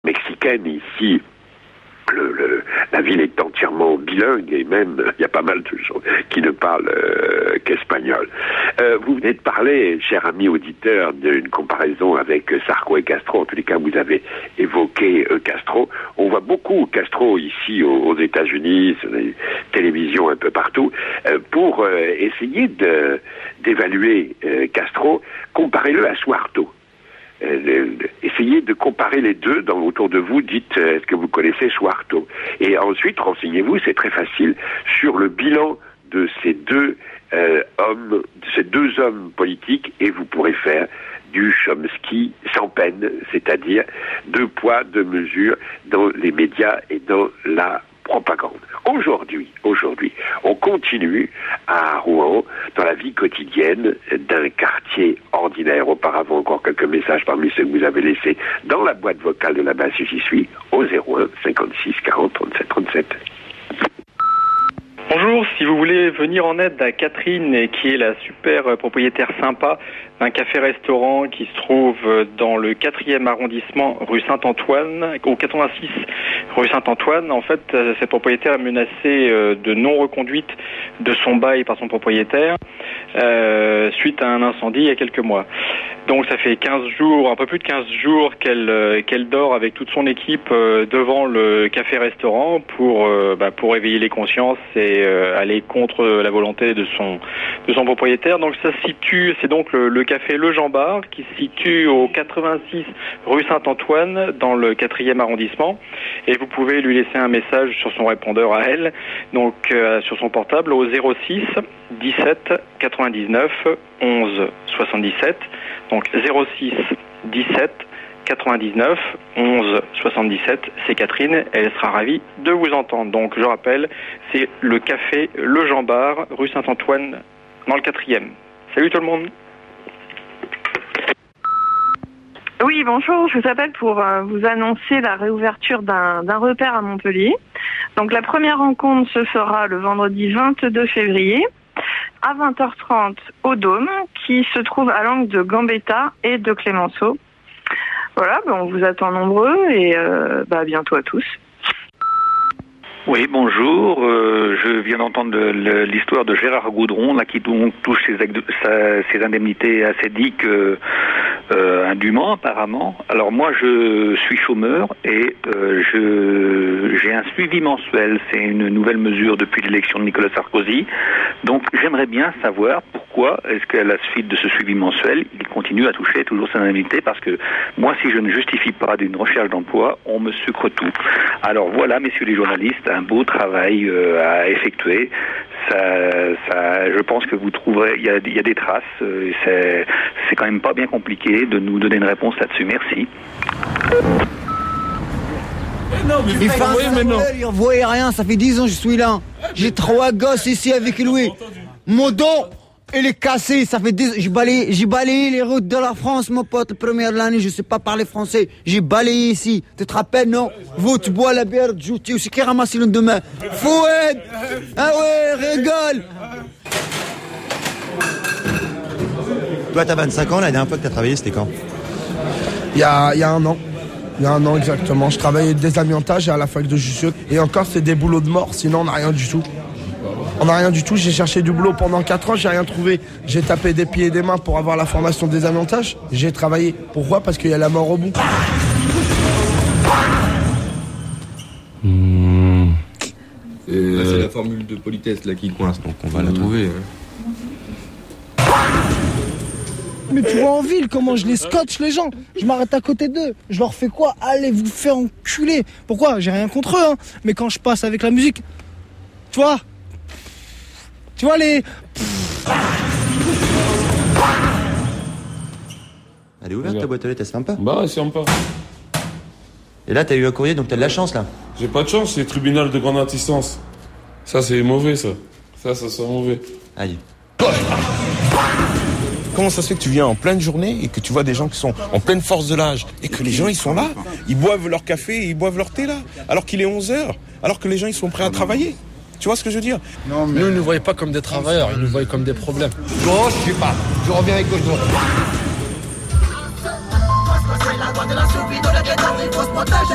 mexicaine. Ici, la ville est entièrement bilingue et même il y a pas mal de gens qui ne parlent qu'espagnol. Vous venez de parler, cher ami auditeur, d'une comparaison avec Sarko et Castro. En tous les cas, vous avez évoqué Castro. On voit beaucoup Castro ici aux États-Unis, sur les télévisions un peu partout. Pour essayer d'évaluer Castro, comparez-le à Suharto. Essayez de comparer les deux autour de vous, dites est-ce que vous connaissez Suharto, et ensuite renseignez-vous, c'est très facile, sur le bilan de ces deux hommes politiques, et vous pourrez faire du Chomsky sans peine, c'est-à-dire 2 poids, 2 mesures dans les médias et dans la propagande. Aujourd'hui, on continue à Rouen, dans la vie quotidienne d'un quartier ordinaire. Auparavant, encore quelques messages parmi ceux que vous avez laissés dans la boîte vocale de la base J'y suis, au 01 56 40 37 37. Bonjour, si vous voulez venir en aide à Catherine, qui est la super propriétaire sympa d'un café-restaurant qui se trouve dans le 4e arrondissement rue Saint-Antoine, au 86 rue Saint-Antoine. En fait, cette propriétaire est menacée de non-reconduite de son bail par son propriétaire suite à un incendie il y a quelques mois. Donc ça fait 15 jours, un peu plus de 15 jours qu'elle dort avec toute son équipe devant le café-restaurant pour éveiller les consciences et aller contre la volonté de son propriétaire. Donc ça se situe, c'est donc le café Le Jean Bar qui se situe au 86 rue Saint-Antoine dans le 4e arrondissement, et vous pouvez lui laisser un message sur son répondeur à elle, donc sur son portable au 06 17 99 11 77, donc 06 17 99 11 77, c'est Catherine, elle sera ravie de vous entendre. Donc je rappelle, c'est le café Le Jean Bar, rue Saint-Antoine, dans le 4e. Salut tout le monde. Oui, bonjour, je vous appelle pour vous annoncer la réouverture d'un repère à Montpellier. Donc la première rencontre se fera le vendredi 22 février à 20h30 au Dôme, qui se trouve à l'angle de Gambetta et de Clémenceau. Voilà, on vous attend nombreux et à bientôt à tous. Oui, bonjour. Je viens d'entendre l'histoire de Gérard Gaudron, là, qui donc touche ses indemnités assédiques indûment, apparemment. Alors moi, je suis chômeur et j'ai un suivi mensuel. C'est une nouvelle mesure depuis l'élection de Nicolas Sarkozy. Donc j'aimerais bien savoir pourquoi est-ce qu'à la suite de ce suivi mensuel, il continue à toucher toujours ses indemnités, parce que moi, si je ne justifie pas d'une recherche d'emploi, on me sucre tout. Alors voilà, messieurs les journalistes, un beau travail à effectuer. Je pense que vous trouverez, il y a des traces. C'est quand même pas bien compliqué de nous donner une réponse là-dessus. Merci. Non, mais il fait il ne voyait rien, ça fait 10 ans que je suis là. J'ai 3 gosses ici avec Louis. Mon dos, il est cassé, ça fait 10 ans. J'ai balayé les routes de la France, mon pote, première de l'année, je sais pas parler français. J'ai balayé ici. Tu te rappelles, non? Vous, tu bois la bière, tu aussi qui ramasse le demain. Fouette! Ah ouais, rigole! Toi, t'as 25 ans, la dernière fois que t'as travaillé, c'était quand? Il y a 1 an. Il y a 1 an exactement. Je travaillais désamiantage à la fac de Jussieu. Et encore, c'est des boulots de mort, sinon on n'a rien du tout. On n'a rien du tout. J'ai cherché du boulot pendant 4 ans, j'ai rien trouvé. J'ai tapé des pieds et des mains pour avoir la formation désamiantage. J'ai travaillé. Pourquoi? Parce qu'il y a la mort au bout. C'est la formule de politesse là qui coince, donc on va la trouver. Mais tu vois en ville comment je les scotche les gens. Je m'arrête à côté d'eux. Je leur fais quoi? Allez vous faire enculer. Pourquoi? J'ai rien contre eux, hein. Mais quand je passe avec la musique, tu vois les... Elle est ouverte ta boîte aux lettres, elle se ferme pas? Bah, c'est sympa. Et là, t'as eu un courrier, donc t'as de la chance, là. J'ai pas de chance, c'est le tribunal de grande assistance. Ça, c'est mauvais, ça. Ça sent mauvais. Aïe. Comment ça se fait que tu viens en pleine journée et que tu vois des gens qui sont en pleine force de l'âge et que les gens, ils sont là, ils boivent leur café, ils boivent leur thé, là, alors qu'il est 11h, alors que les gens, ils sont prêts à travailler? Tu vois ce que je veux dire? Non, mais... Nous, ils ne nous voyaient pas comme des travailleurs, ils nous voyaient comme des problèmes. Gauche, je sais pas. Je reviens avec gauche, droite.